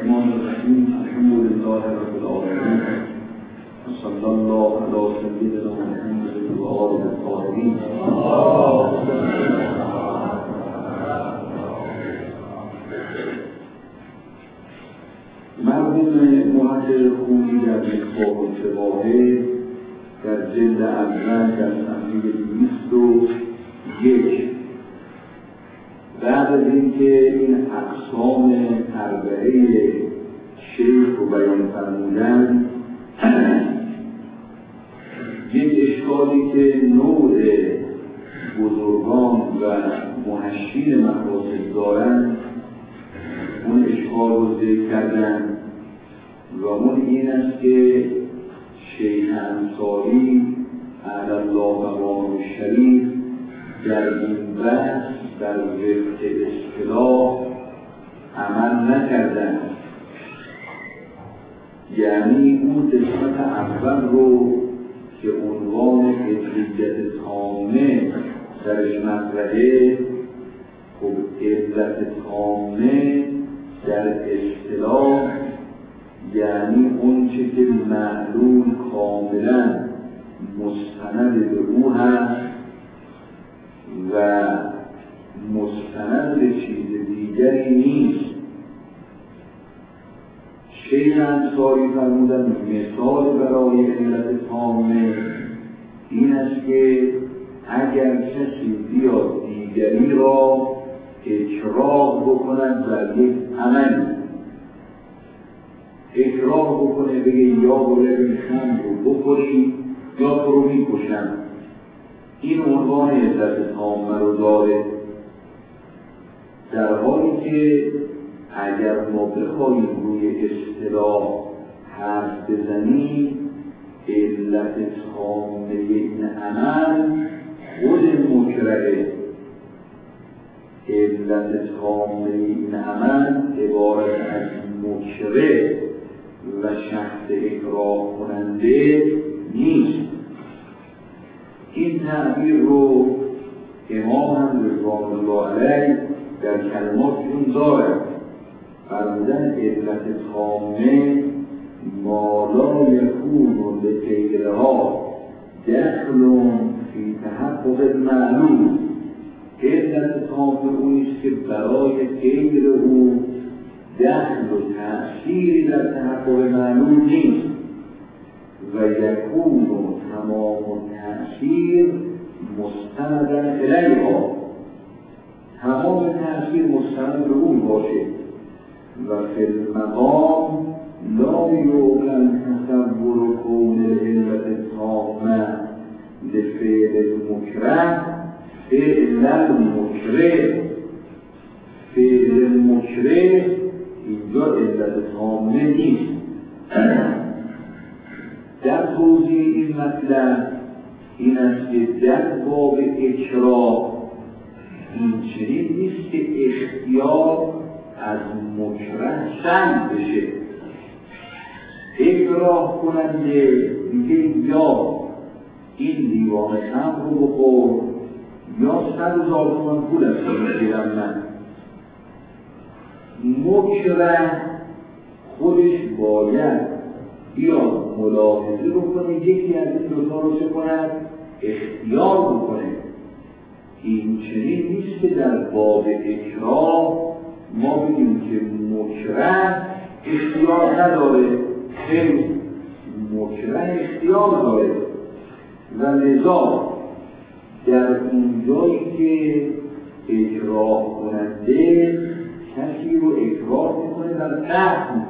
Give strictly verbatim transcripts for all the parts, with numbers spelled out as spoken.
الرحمن الرحیم الحمد لله رب العالمین و صلی الله علی سیدنا محمد و آله الطاهرین. مرحوم محقق خویی در مصباح الفواحه در جلد اول در صفحه دویست و یک بعد از اینکه این اقسام اربعه شیخ رو بیان فرمودن، یک اشکالی که نوع بزرگان و محشین مقاصد دارند اون اشکال رو ذکر کردن و اون این است که شیخ انصاری اعلی الله مقامه الشریف در این بحث در وفق اصطلاح عمل نکردن، یعنی اون قسمت اول رو که عنوان علت تامه درش مطرحه، خب علت تامه در اصطلاح یعنی اون چه که معلول کاملا مستند به او هست و مستند به چیز دیگری نیست. شیخ انصاری فرمودن مثال برای علت تامه این است که اگر کسی بیاد دیگری را اکراه بکند در یک عمل، اکراه بکنه بگه یا باید این خمر رو بخوری یا تو رو میکشم، این عنوان علت تامه رو داره. در حالی که اگر ما بخواهیم روی اصطلاح حرف بزنیم، علت تامه این عمل خود مکرهه. علت تامه این عمل عبارت از مکره و شخص اکراه کننده نیست. این تعبیر رو امام هم رضوان الله علیه در کلماتشون دارد، فرمودن علت تامه ما لا یکون لغیرها دخل فی تحقق المعلوم. علت تامه اونیست که برای غیر او دخل و تأثیری در تحقق معلوم نیست و یکون تمام تأثیر مستندن الیها، تمام تأثیر مستند به اون باشه و فی المقام لا یعقل تصور کون علت تامه لفعل المکره فعل المکره. فعل المکره اینجا علت تامه نیست. در توضیح این مطلب این است که در باب اکراه این چنین نیست که اختیار از مکره سلب بشه. اکراه کننده میگه یا این لیوان خمر رو بخور یا صد هزار تومان پول از تو میگیرم من. مکره خودش باید بیاد ملاحظه بکنه، یکی از این دوتا رو چه کند؟ اختیار بکنه. این چنین نیست که در باب اکراه ما بگیم که مکره اختیار نداره، خیلی مکره اختیار داره و لذا در اون جایی که اکراه کننده کسی رو اکراه میکنه در قهر،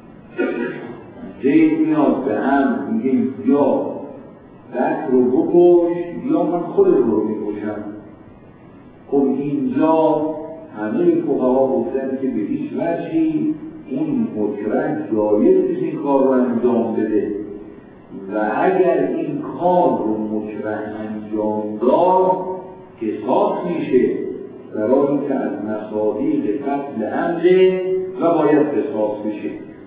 زید میاد به هم میگه یا بک رو بکش یا من خود رو میکشم. خب اینجا همه فقها گفتن که به هیچ وجهی این مکره جایز نیست این کار رو انجام بده و اگر این کار رو مکره انجام داد قصاص میشه، برای اینکه از مصادیق قتل عمده و باید قصاص بشه.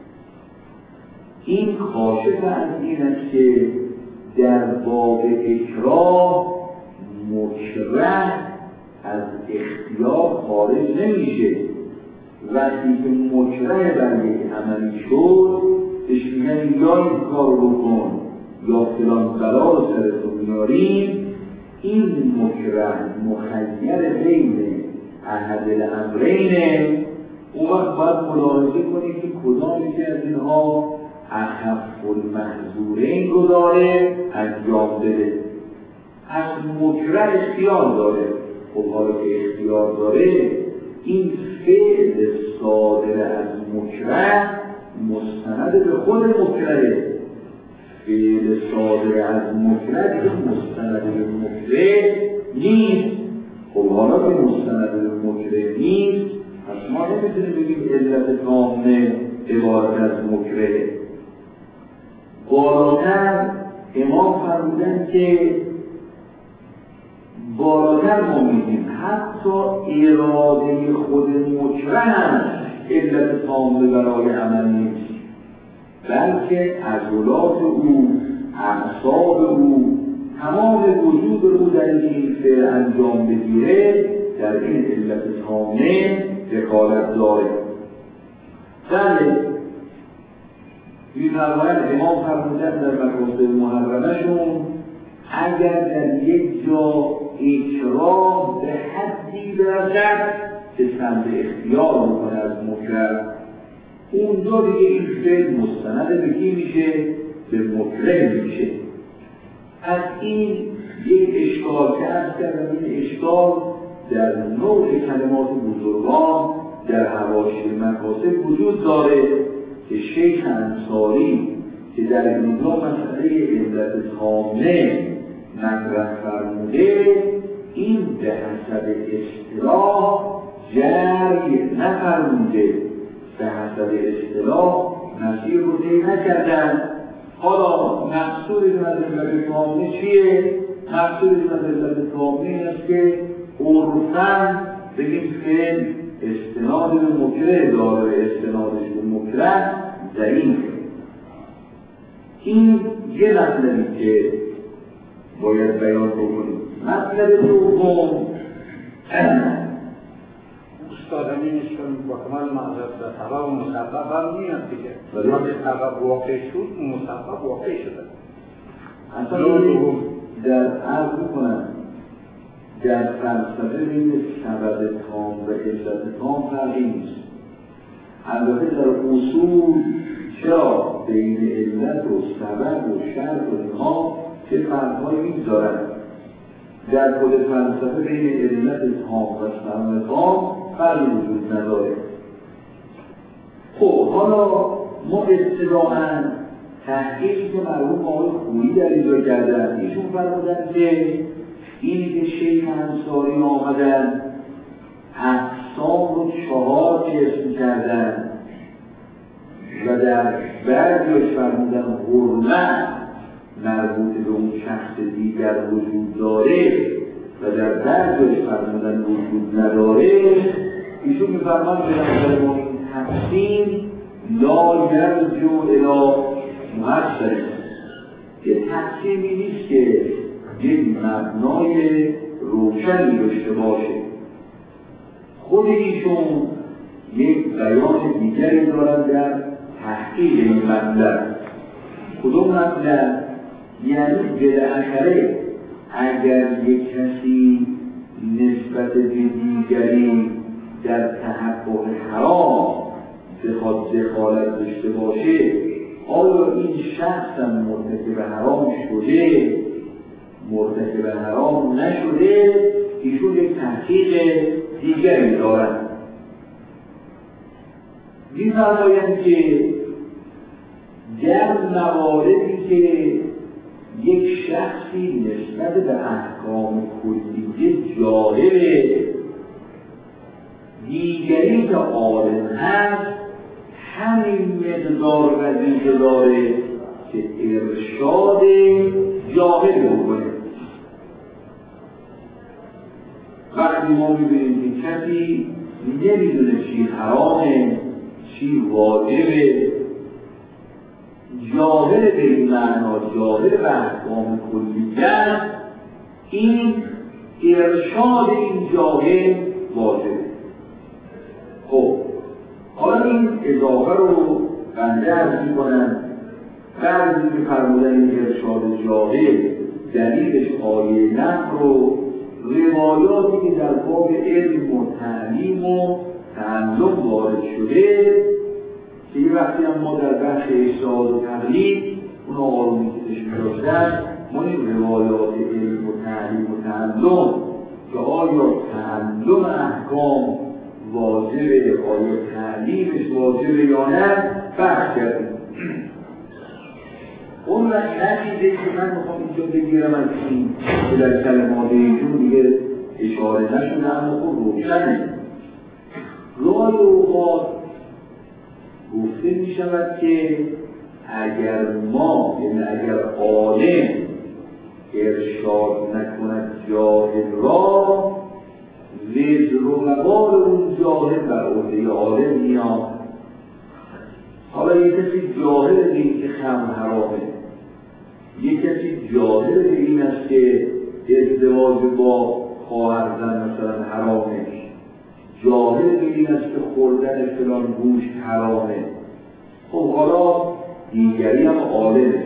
این کاشف از این است که در باب اکراه مکره از اختیار خارج نمیشه وقتی که مکره بر یک عملی شد بهش میگن یا این کار رو بکن یا فلان بلا رو سرتون میاریم. این مکره مخیر بین احد الامرینه. اون وقت باید ملاحظه کنید که کدام یکی از اینها اخف المحظورین رو داره انجام بده. از مکره اختیار داره. خب حالا که اختیار داره این فعل صادر از مکره مستند به خود مکره. فعل صادر از مکره که مستند به مکره نیست. خب حالا که مستند به مکره نیست پس ما نمیتونیم بگیم علت تامه عبارت از مکره. بالاتر امام فرمودن که بالاتر ما میگیم حتی اراده خود مکره هم علت تامه برای عمل نیست، بلکه عضلات او، اعصاب او، تمام وجود او در این فعل انجام بگیره در این علت تامه دخالت داره. بله می‌فرماید امام فرمودن در مکاسب محرمشون اگر در یک جا اکراه به حدی برسد که سند اختیار میکنه از مکره، اونجا دیگه این فعل مستند به کی میشه؟ به مکره میشه. از این یک اشکال که از کردم، این اشکال در نوع کلمات بزرگان در حواشی مکاسب وجود داره که شیخ انصاری که در اینجا مسئله علت تامه مطرح فرموده این به حسب اصطلاح جری نفرموده، به حسب اصطلاح مسیر رو طی نکردن. حالا مقصود از علت تامه چیه؟ مقصود از علت تامه این است که عرفاً بگیم فعل استناد به مکره داره، استنادش به مکره ضعیفه. این یه مطلبی که باید بیان بکنیم. مطلب دوم استادم این است که با کمال معذرت به سبب و مسبب هم میاد دیگه. وقتی سبب واقع شد مسبب واقع شده. اصلا در عرض میکنم در فلسفه بین سبب تام و علت تام فرقی نیست. البته در اصول چرا بین علت و سبب و شرط و اینها چه فرق‌هایی می‌ذارن. در خود فلسفه بین علت تام و سبب تام فرقی وجود نداره. خب حالا ما ابتداءً تحقیقی که مرحوم آقای خویی در اینجا کردن، ایشون فرمودن که اینی که شیخ انصاری آمدن اقسام رو چهار قسم کردن و در بعضیش فرمودن حرمت مربوط به اون شخص دیگر وجود داره و در بعضیش فرمودن وجود نداره. ایشون می‌فرمایند به نظر ما این تقسیم لا یرجع الی مؤثر، یه تقسیمی نیست که یک مبنای روشنی داشته باشه. خود ایشون یک بیان دیگری دارن در تحقیق این مطلب. کدوم مطلب؟ یعنی بالاخره اگر یک کسی نسبت به دیگری در تحقق حرام بخواد دخالت داشته باشه، آیا این شخص هم مرتکب حرام شده مرتکب حرام نشده؟ ایشون یک تحقیق دیگری دارن. می‌فرمایند که در مواردی که یک شخصی نسبت به احکام کلیه جاهل، دیگری که عالم هست، همین مقدار وظیفه داره که ارشاد جاهل بکنه. وقتی ما می‌بینیم که کسی نمیدونه چی حرامه چی واجبه، جاهل به این معنا، جاهل به احکام کلیه، این ارشاد این جاهل واجبه. خب حالا این اضافه رو بنده عرض می‌کنم. بعضی که فرمودن این ارشاد جاهل دلیلش آیه نقل رو روایاتی که در باب علم و تعلیم و تعلم وارد شده که یه وقتی هم ما در بخش ارشاد و تقلید اون آرومی که تشمیل داشتن ما این روایات علم و تعلیم و تعلم که آیا تعلم احکام واجبه، آیا تعلیمش واجبه یا نه بحث کردیم. اون وقت نتیجه که من میخوام اینجا بگیرم از این که در کلمات ایشون دیگه اشاره نشده اما خود روشنه. گاهی اوقات گفته می شود که اگر ما یعنی اگر عالم ارشاد نکند جاهل را وزر و وبال اون جاهل بر عهده عالم میاد. حالا یک کسی جاهل به این که خمر حرامه، یک کسی جاهل به این است که ازدواج با خواهر زن مثلا حرامه، جاهل به این است که خوردن فلان گوشت حرامه. خب حالا دیگری هم عالمه.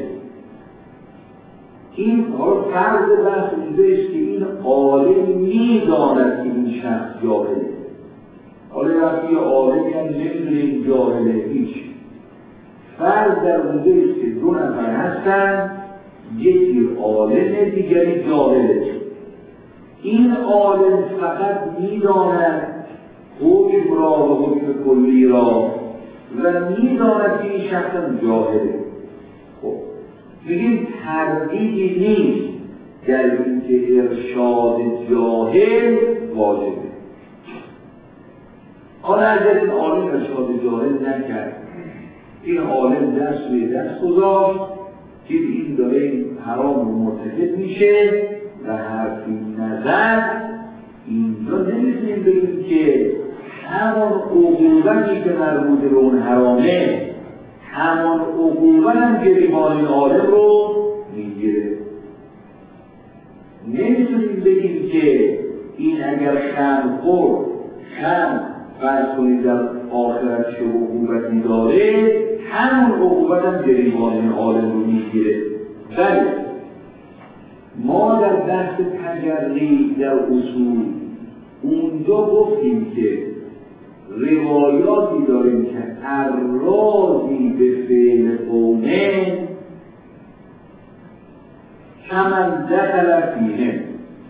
این حالا فرض بحث اینجاست که این عالم میداند که این شخص جاهله. حالا وقتی عالمی هم نمیدونه این جاهله هیچ. فرض در اونجاست که دو نفر هستن، یکی عالمه دیگری جاهله. این عالم فقط میداند حکم را و حکم کلی را و میداند که این شخص جاهله. خب میگیم تردیدی نیست در اینکه ارشاد جاهل واجبه. حالا اگر این عالم ارشاد جاهل نکرد، این عالم دست روی دست گذاشت که این داره این حرام رو مرتکب میشه و حرفی نزد، اینجا نمیتونیم بگیم که همان عقوبتی که مربوط به اون حرامه همان عقوبت هم گریبان این عالم رو میگیره. نمیتونیم بگیم که این اگر خمر خورد، خمر فرض کنید در آخرت چه عقوبتی داره، همون عقوبت هم گریبان این عالم رو میگیره. ولی ما در بحث تجربی در اصول اونجا گفتیم که روایاتی داریم که ارازی به فعل قومه کمن دخل فیه،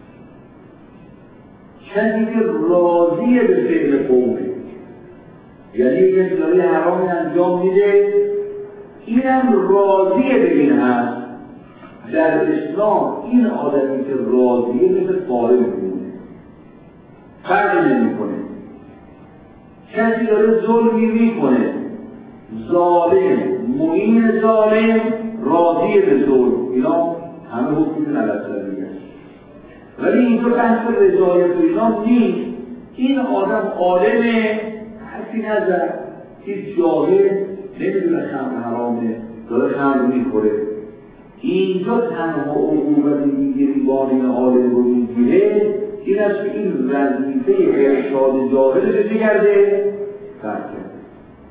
کسی که راضی به فعل قومه، یعنی کسی داره حرامی انجام میده اینم راضی به این هست. در اسلام این آدمی که راضیه مثل فاعل میمونه، فرقی نمیکنه. کسی داره ظلمی میکنه، ظالم، معین ظالم، راضی به ظلم، اینا همه حکمی علت دیگه. ولی اینجا بحث رضایت و اینا نیست. این آدم عالمه، حرفی نزد، هیچ جاهل نمیدونه خمر حرامه، داره خمر میخوره. اینجا تنها عقوبتی میگیری بانی عالم رو میگیره این است که این وظیفه ارشاد جاهل رو بگرده ترک کرده.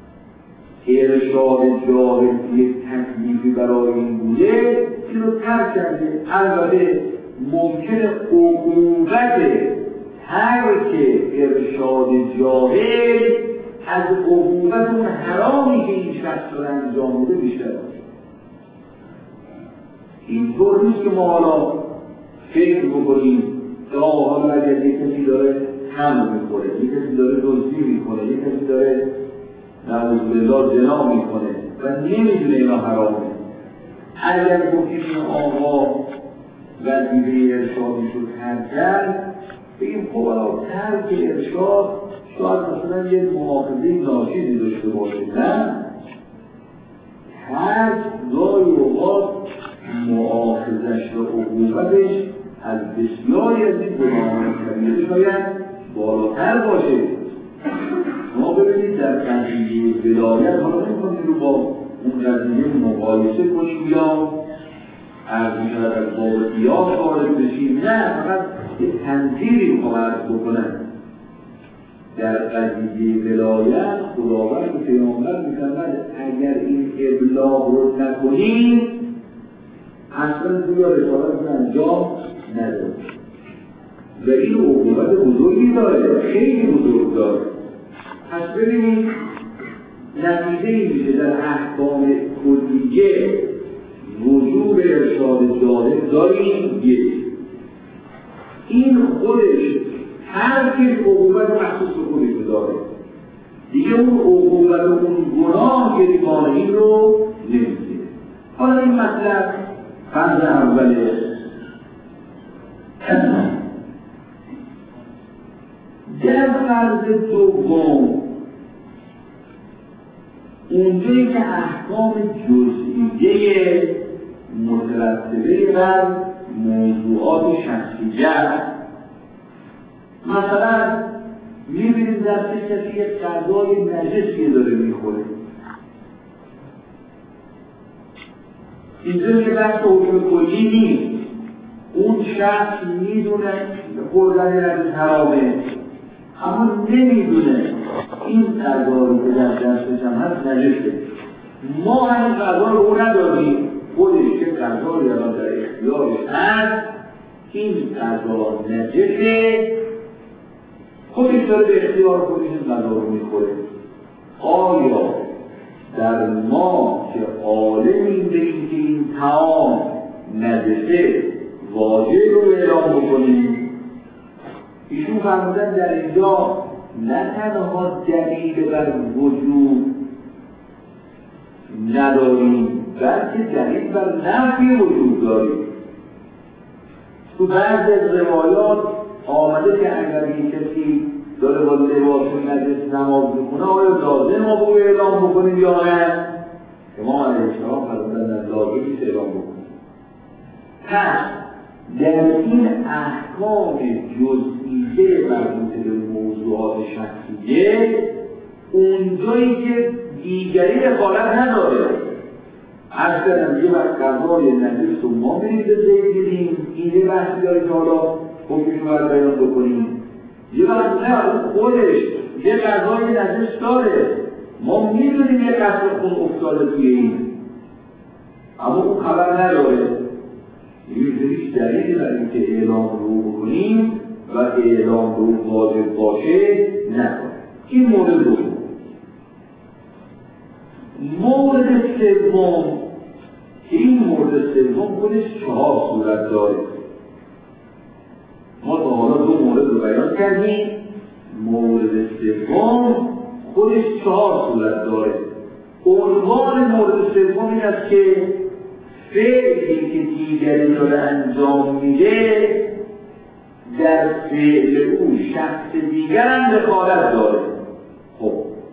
ارشاد جاهل یک تکلیفی برای این بوده این رو ترک کرده. البته ممکنه عقوبت ترک ارشاد جاهل از عقوبت اون حرامی که این شخص رو انجام بوده بیشتر باشه. اینطور نیست که ما حالا فکر بکنیم که حالا اگر یک کسی داره خمر میخوره، یک کسی داره دزدی میکنه، یک کسی داره نعوذ بالله زنا میکنه و نمیدونه اینا حرامه، اگر گفتیم این آقا وظیفه ارشادش رو ترک کرد، بگیم خب حالا ترک ارشاد شاید مثلا یه مؤاخذه ناشیدی داشته باشه. نه، ترک گاهی اوقات مؤاخذش و عقوبتش از بسیاری از این گناهان کبیره شاید بالاتر باشه. ما ببینید در قضیه ولایت حالا نمی‌کنیم رو با اون قضیه مقایسه کنیم یا عرض می‌شود از باب قیاس وارد بشیم، نه، فقط یه تنظیری می‌خوام عرض بکنم. در قضیه ولایت خداوند و پیامبر می‌فرماید اگر این ابلاغ رو نکنید اصلا توی رسالت انجام ندارید و این عقوبت بزرگی داره، خیلی بزرگ داره. پس ببینید نتیجه این میشه در احکام کلیه وجوب ارشاد جاهل داریم. یک این خودش هر کس عقوبت مخصوص به خودش داره دیگه، اون عقوبت و اون گناه گریبان این رو نمیگیره. حالا این مطلب فرض اوله. در فرض دوم اونجایی که احکام جزئیه مترتبه بر موضوعات شخصیت، مثلا میبینید در کسی یک غذای نجسی داره میخوره، اینجا یه بحث حکم کلی نیست، اون شخص میدونه خوردن نجس حرامه اما نمیدونه این غذایی که در دستش هم هست نجسه. ما این غذا رو او نداریم، خودش که غذایی الان در اختیارش هست، این غذا نجسه، خودش داره به اختیار خودش این غذا رو میخوره. آیا در ما که عالمیم به این که این طعام نجسه واجب رو اعلام بکنیم؟ ایشون فرمودن در اینجا نه تنها دلیل بر وجود نداریم بلکه دلیل بر نفی وجود داریم. تو بعض از روایات آمده که اگر این کسی داره با لباس نجس نماز میکنه آیا لازم ما باید اعلام بکنیم یا نه؟ امام علیه السلام فرمودن لازم نیست اعلام بکنیم. پس در این احکام جزئیه مربوط به موضوعات شخصیه اونجایی که دیگری دخالت نداره، از کردم یه وقت غذای نجس رو ما میریم به زید گیریم، این یه بحثی داره که حالا حکمش رو باید بیان بکنیم. یه وقت نه خودش یه غذای نجس داره، ما میدونیم یه قطره خون افتاده توی این اما اون خبر نداره، هیچ دلیلی بر اینکه اعلام رو بکنیم و اعلام رو واجب باشه نکنیم. این مورد دوم. مورد سوم که این مورد سوم خودش چهار صورت داره. ما تا حالا دو مورد رو بیان کردیم، مورد سوم خودش چهار صورت داره. عنوان مورد سوم این است که فعلی که دیگری داره انجام میده در فعل او شخص دیگر هم دخالت داره. خب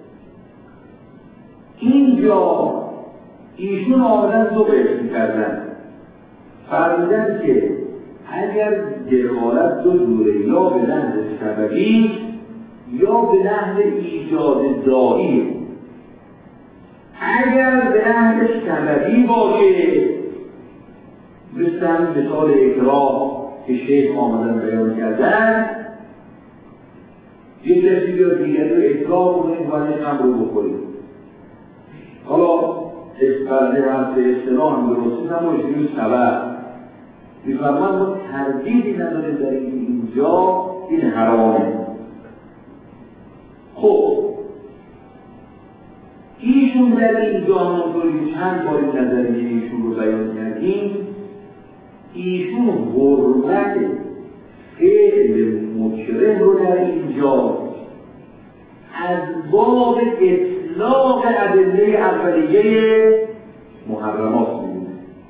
اینجا ایشون آمدن دو قسم کردن، فرمودن که اگر دخالت دو جوره، یا به نحو سببی یا به نحو ایجاد دائی. اگر به نحو سببی باشه مثل همین مثال اکراه که شیخ آمدن بیان کردن، یک کسی بیاد دیگری رو اکراه کنید و یک هم رو بخورید. حالا اسپرده هم به اصطلاح هم درستی نمایشیم سبب میفرمان ما تردیدی نداریم در این اینجا این حرامه. خب ایشون در اینجا همونطوری چند باری نظریه ایشون رو بیان کردیم، ایشون حرمت فعل مکره رو در اینجا از باب اطلاق ادله اولیه محرمات می‌بینه.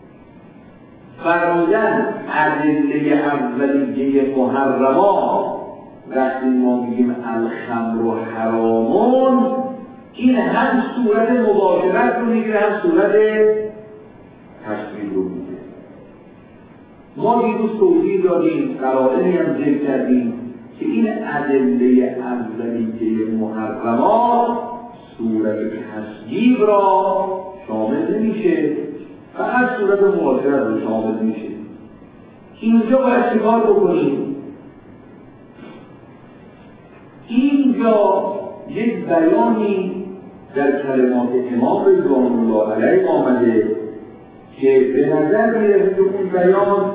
فرمودن ادله اولیه محرمات وقتی ما میگیم الخمر و حرامون، این هم صورت مباشرت رو میگیره هم صورت تشبیه رو میگیره. ما دیروز توضیح دادیم، قرائنی هم ذکر کردیم که این ادله اولیه محرمات صورت تصویب را شامل نمیشه، فقط صورت مباشرت رو شامل میشه. اینجا باید چیکار بکنیم؟ اینجا اینجا یک بیانی در کلمات امام رضوان الله علیه آمده که به نظر میرسه که اون بیان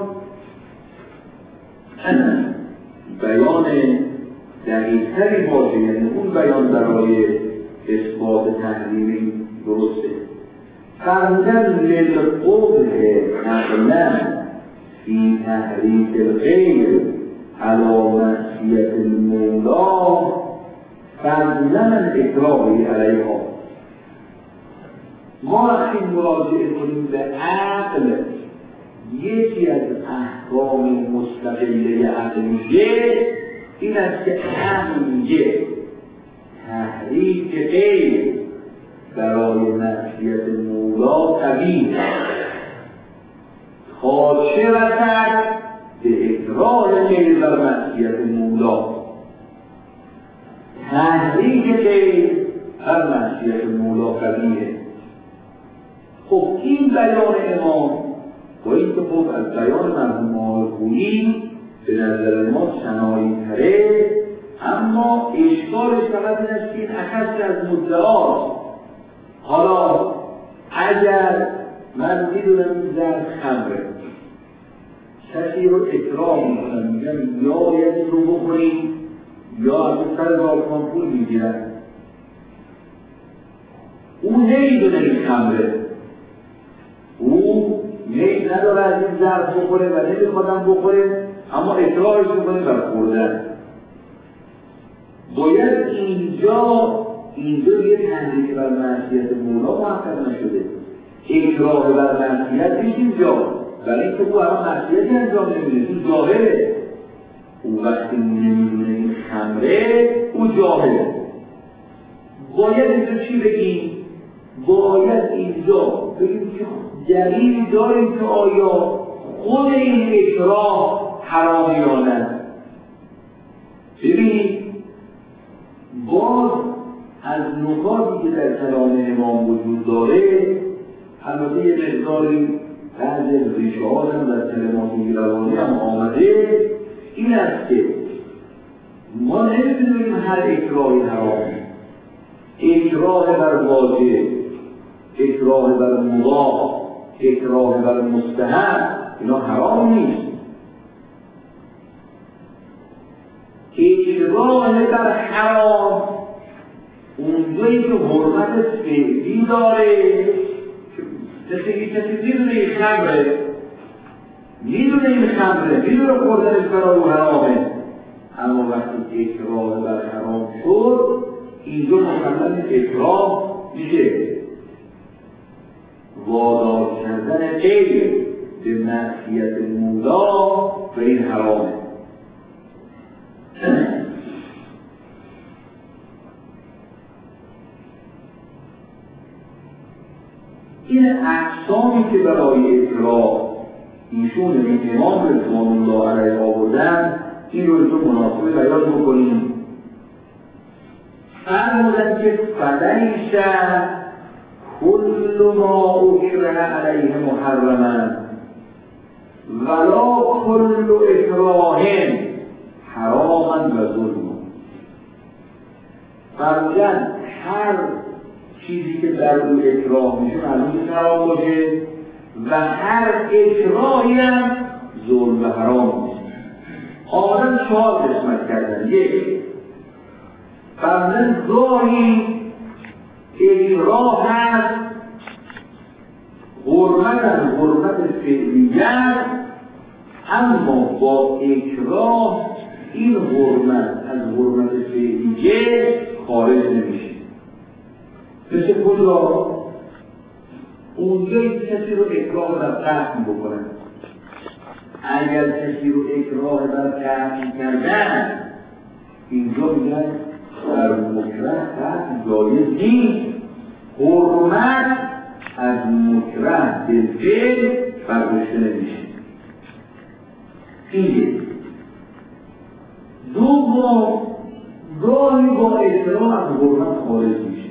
بیان دقیق‌تری باشه، یعنی اون بیان برای اثبات تحریم درسته. فرمودن للقبح نقلا فی تحریف الغیر علی معصیت المولا فرمودن اکراهی علیها. ما وقتی مراجعه کنیم به عقل، یکی از احکام مستقله عقلیه این است که عقل میگه تحریف غیر برای معصیت مولا قبیح خاشعة به اکراه غیر بر معصیت مولا، تحریف غیر بر معصیت مولا قبیحه. خب این بیان امام با این که خب از بیان مرحوم آقایی به نظر ما شنایی تره، اما اشکالش فقط این است که این اخص از مدعاست. حالا اگر من میدونم این زن خمره، کسی رو اکراه میکنم میگم یا باید این رو بخوریم یا از سر رایتان پول میگیرن، اون نمیدونه این خمره، او میل نداره از این ظرف بخوره و نمیخوادم بخوره، اما اکراهش میکنه بر خوردن. باید اینجا اینجا یه تحریک بر معصیت مولا محقق نشده، اکراه بر معصیت نیست اینجا، برای اینکه او هم معصیتی انجام نمیده، تو جاهله. او وقتی نمیدونه این خمره او جاهله. باید اینجا چی بگیم؟ باید اینجا بگیم که دلیل داریم که آیا خود این اکراه حرام یا نه. ببینید باز از نکاتی که در کلام امام وجود داره، البته یه مقداری بعض ریشه ها هم در کلمات ایرانی هم آمده، این است که ما نمی‌دونیم هر اکراهی حرامه. اکراه بر واجب، اکراه بر مباح، اکراه بر مستحب، اینا حرام نیست. اکراه بر حرام اونجایی که حرمت فعلی داره، مثل یک کسی میدونه این خمره، میدونه این خمره، میدونه خوردنش برای او حرامه، اما وقتی اکراه بر حرام شد اینجا مکمل اکراه میشه وادار کردن غیر به معصیت مولا و این حرامه. این اقسامی که برای اکراه ایشون این امام رضوان الله علیه آوردن، این رو تو مناسب بیان بکنیم. فرمودن که فلیس کل ما اکره علیه محرما ولا کل اکراه حراما و ظلم. فرمودن هر چیزی که در اون اکراه میشه معلوم حرام باشه و هر اکراهی هم ظلم و حرام میشه. آمدن چهار قسمت کردن. یک، فرمودن گاهی اکراه هست حرمت از حرمت فعلیت، اما با اکراه این حرمت از حرمت فعلیه خارج نمیشه. مثل کجا؟ اونجایی کسی رو اکراه بر قتل بکنن. اگر کسی رو اکراه بر قتل کردن، اینجا میگن در مکره قتل جایز نیست، حرمت از مکره به فعل برداشته نمیشه. این دوم، گاهی با اکراه از حرمت خارج میشه،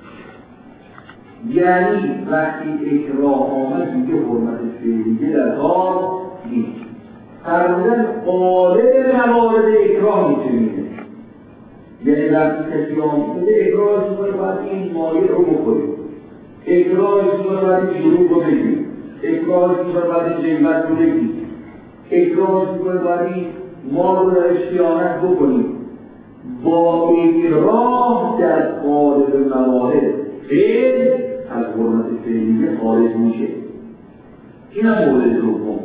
یعنی وقتی اکراه آمد میگه حرمت فعلیه در کار نیست. فرمودن غالب موارد اکراه میشه میگه، یعنی وقتی کسی آمده اکراهش میکنه باید این مایه رو بخوریم، اکراهش میکنه باید این شروع رو بگیم، اکراهش میکنه باید این جیبت رو بگیم، اکراهش میکنه باید این ما رو در اشتیانت بکنیم. با اکراه در قالب موارد فعل از حرمت فعلیه خارج میشه. این هم مورد دوم.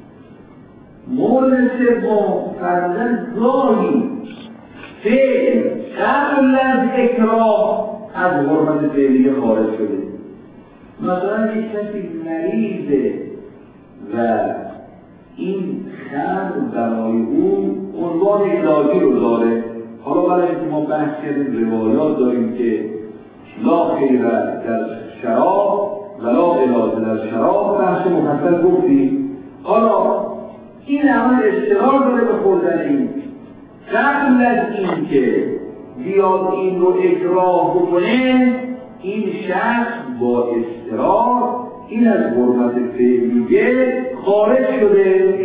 مورد سوم فرمودن گاهی فعل قبل از اکراه از حرمت فعلیه خارج شده. مثلا یک کسی مریضه و این خمر برای او عنوان علاجی رو داره. حالا برای اینکه ما بحث کردیم روایات داریم که لا خیر در شراب ولا علاج در شراب، بحث مفصل گفتیم. حالا این عمل اضطرار داره به خوردن این، قبل از این که بیاد این رو اکراه بکنه این شخص با اضطرار این از حرمت فعلیه خارج شده.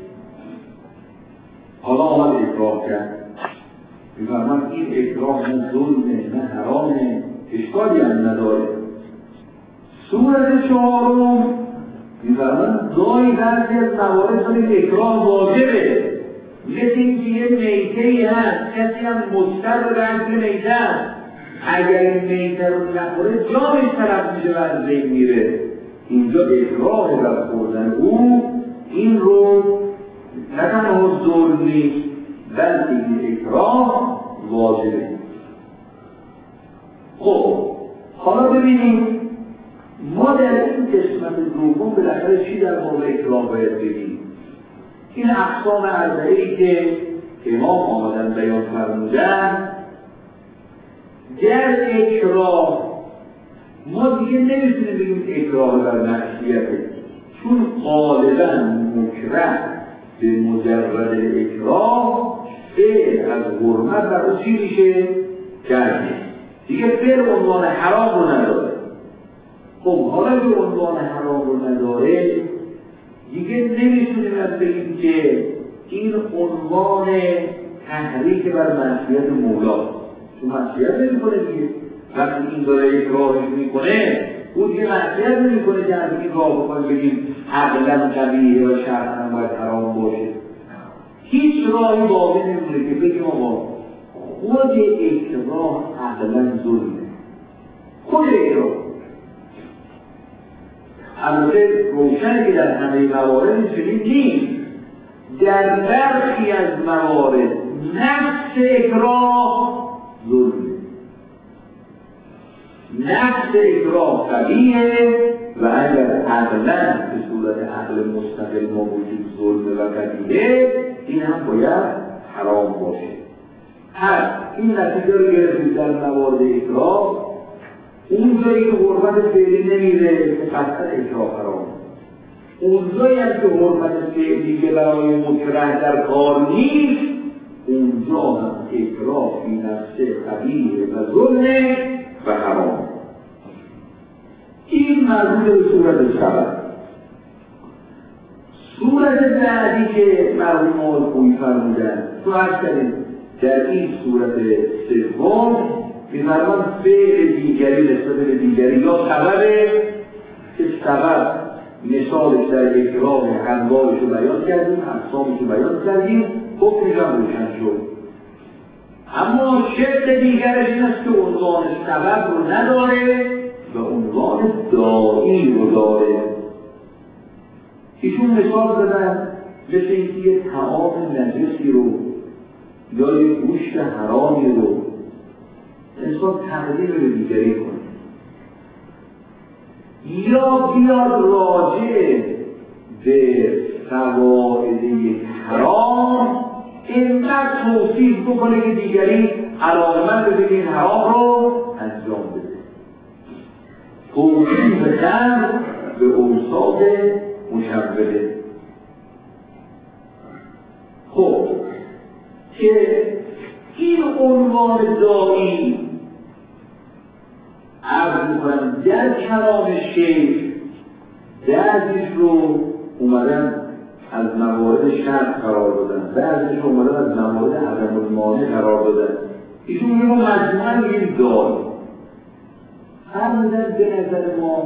حالا آمد اکراه کرد، میفرمان این اکراه نه ظلمه نه حرامه، اشکالی هم نداره. صورت چهارم میفرمان گاهی بعضی از موارد کنید اکراه واجبه، مثل اینکه یه میته‌ای هست کسی هم مضطر به اکل میته هست، اگر این میته رو نخوره جانش طرف میشه و از بین میره. اینجا اکراه بر خوردن او این رو نه تنها ظلم نیست بلکه این اکراه واجبه. خب حالا ببینیم ما در این قسمت دوم بالاخره چی در مورد اکراه باید بگیم. این اقسام اربعه‌ای که امام آمدن بیان فرمودن در اکراه ما دیگه نمیتونیم بگیم اکراه بر معصیته، چون غالبا مکره به مجرد اکراه فعل از حرمت بر او چی میشه؟ کرده دیگه فعل عنوان حرام رو نداره. خب حالا که عنوان حرام رو نداره دیگه نمیتونیم از بگیم که این عنوان تحریک بر معصیت مولا، چون معصیت نمیکنه دیگه. وقتی این داره اکراهش میکنه او دیگه معصیت نمیکنه که از این راه بکنه بگیم عقلا قبیحه و شرعا باید حرام باشه. هیچ راهی باقی نمیمونه که بگیم آقا خود اکراه عقلا ظلمه، خود اکراه. البته روشن که در همه موارد چنین نیست، در برخی از موارد نفس اکراه ظلمه، نفس اکراه قبیحه و اگر عقلا به صورت عقل مستقل ما وجود ظلمه و قبیحه این هم باید حرام باشه. هر این نتیجه رو گرفتیم در موارد اکراه. اونجایی که حرمت فعلی نمیره که قطعا اکراه حرام، اونجایی هم که حرمت فعلی که برای مکره در کار نیست اونجا هم اکراه فی نفسه قبیحه و ظلمه و حرام. این مربوط به صورت سبب. صورت بعدی که مرحوم آقای خویی فرمودن تو هر کردیم در این صورت سوم می‌فرمان فعل دیگری نسبت به دیگری یا سببه که سبب مثالش در اکراه انواعش رو بیان کردیم، اقسامش رو بیان کردیم، حکمش هم روشن شد. اما شرط دیگرش این است که عنوان سبب رو نداره و عنوان داعی رو داره. ایشون مثال دادن مثل اینکه یه طعام نجسی رو یا یه گوشت حرامی رو انسان تقدیم به دیگری کنه یا بیاد راجع به فواید یک حرام اینقدر توصیف بکنه که دیگری علامت بده که این حرام رو انجام بده. توصیف بدن به اوصاف مشبهه. خب که این عنوان داعی عرض میکنم در کلام شیخ بعضیش رو اومدن از موارد شرط قرار دادن، بعضیش رو اومدن از موارد عدم المانع قرار دادن. ایشون میگه ما مجموعا میگیم داری. فرمودن به نظر ما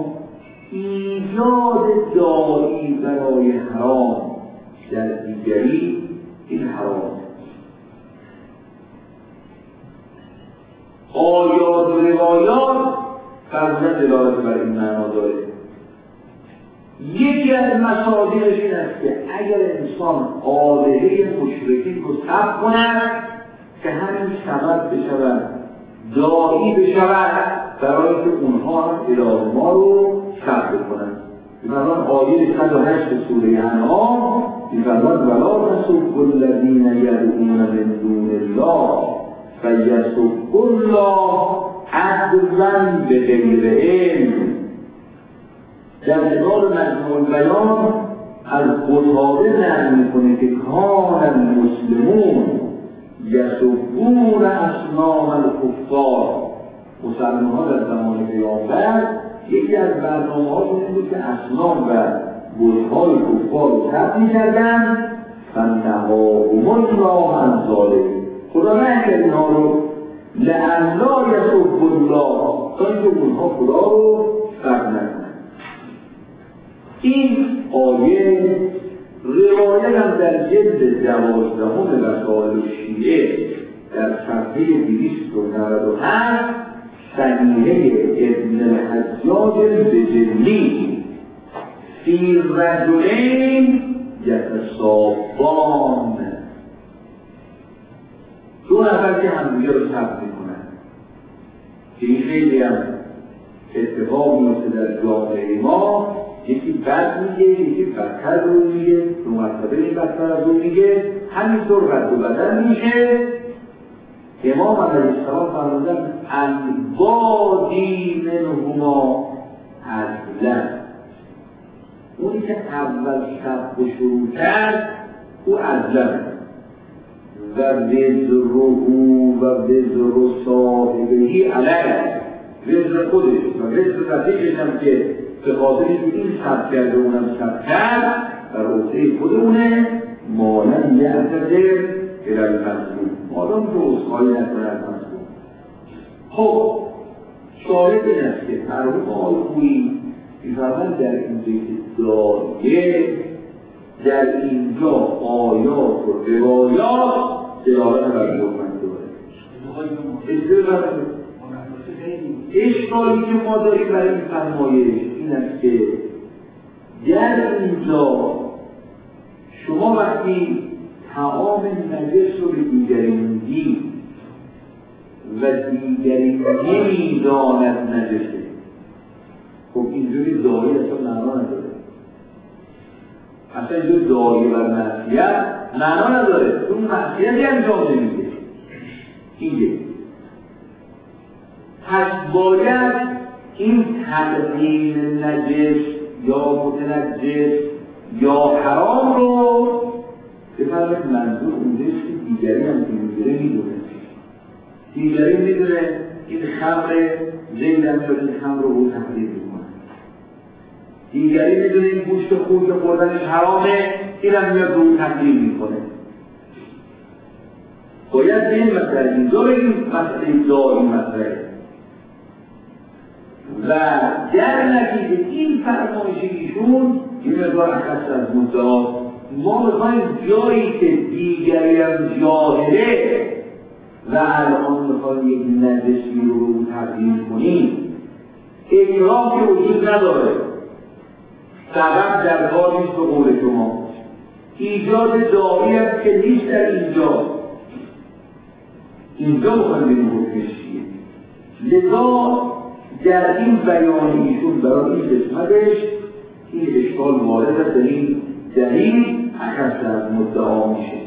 ایجاد داری برای حرام در دیگری این حرام. آیات و روایات فرمودن دلالت بر این معنا داره. یکی از مصادیقش این است که اگر انسان آلهه مشرکین رو ترک کند که همین سبب بشود داعی بشود برای که اونها هم اله ما رو شرط کنند. بنابراین آیه صد و هشت سوره انعام می‌فرماید ولا تسبوا الذین یدعون من دون الله فیسبوا الله عدوا بغیر علم. در کنار مجموع بیان از قطابه نقل میکنه که کان المسلمون یسبون اصنام الکفار. مسلمان ها در زمان پیامبر یکی از برنامه هاشون این بود که اصنام و بت‌های کفار رو ترک می‌کردن فنهاهم الله عن ذلک. خدا نکرد اینها رو لئلا یسبوا الله، تا اینکه اونها خدا رو ترک نکنند. این آیه روایت هم در جلد دوازدهم رسائل الشیعه در صفحه دویست و نود و هشت صحیحه ابن الحجاج البجلی فی رجلین یتصابان، دو نفر که همدیگه رو ثبت میکنن که این خیلی هم اتفاق میفته در جامعه ما. یکی بد میگه، یکی بدتر رو میگه، دو مرتبه این بدتر از رو میگه، همینطور رد و بدل میشه. امام علیه السلام فرمودن البادی منهما عدلا، اونی که اول سبق و شروع کرد او عدلا و وزره و وزر صاحبهی علیه، وزر خودش و وزر رفیقش هم که به خاطرش این سب کرده اونم سب کرد و رفته خودمونه مانم یه اثر الهی مظلوم، مادام که اصخایی نکنه از مظلوم. خب شاهد این است که مرحوم آقای خویی می‌فرمایند در این بیت داریه در اینجا آیات و روایات دلالت بر حکمت داره. اشکالی که ما داریم برای این فرمایش این است که در اینجا شما وقتی طعام نجس رو به دیگری میدید و دیگری نمیداند نجسه، خب اینجوری داعی اصلا معنا نداره. اصلا اینجوری داعی و معصیت معنا نداره، اون معصیتی انجام نمیده. این یک. پس باید این تقدیم نجس یا متنجس یا حرام رو بفرمایید منظور اونجاست که دیگری هم که میگیره میدونه، دیگری میدونه این خمر زید هم شد این خمر رو او تحلیل میکنه، دیگری میدونه این گوشت خوب که خوردنش حرامه این هم میاد رو او تحلیل میکنه. باید به این مسئله اینجا بگیم مسئله داری مسئله و در نتیجه این فرمایش ایشون این مقدار اخص از مدعا ما میخوایم جایی که دیگری هم جاهله و الان میخوایم یک نجسی رو تبدیل کنیم، اکراه که وجود نداره، سبب در کار نیست به قول شما، ایجاد داعی هم که نیست در اینجا اینجا میخوایم بگیم حکمش چیه. لذا در این بیان ایشون برای این قسمتش این اشکال وارد است، در این دلیل اخص از مدعا میشه.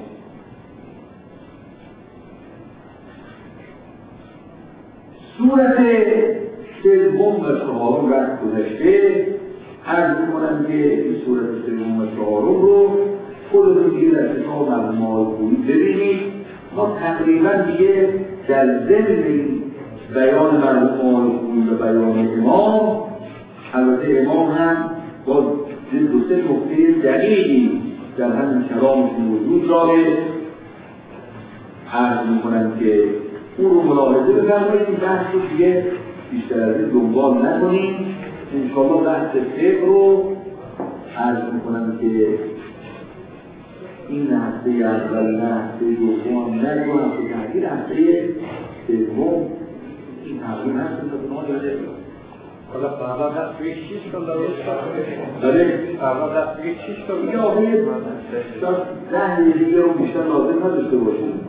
صورت سوم و چهارم رفت گذشته، عرض می‌کنم که این صورت سوم و چهارم رو خودتون دیگه در کتاب مرحوم خویی ببینید. ما تقریبا دیگه در ضمن بیان مرحوم خویی و بیان امام، البته امام هم با دو سه نکته دقیقی در همین کلامشون وجود داره، عرض می‌کنم که اون رو ملاحظه بفرمایید. این بحث رو دیگه بیشتر از این دنبال نکنیم. انشاءالله بحث فقه رو عرض میکنم که این هفته اول، نه هفته دوم، نه دو هفته تحقیل، هفته سوم این تقریب هست تا ما داده حالا فردا دست به چیش کن داره فردا دست به چیش کن یا آقای ده دیگه رو بیشتر لازم نداشته باشیم.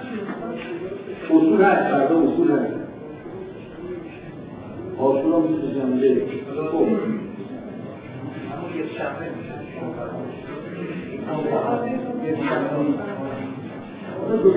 اصول هست، فردا اصول هست آشورا میشه جمعه خب یک شنبه میشه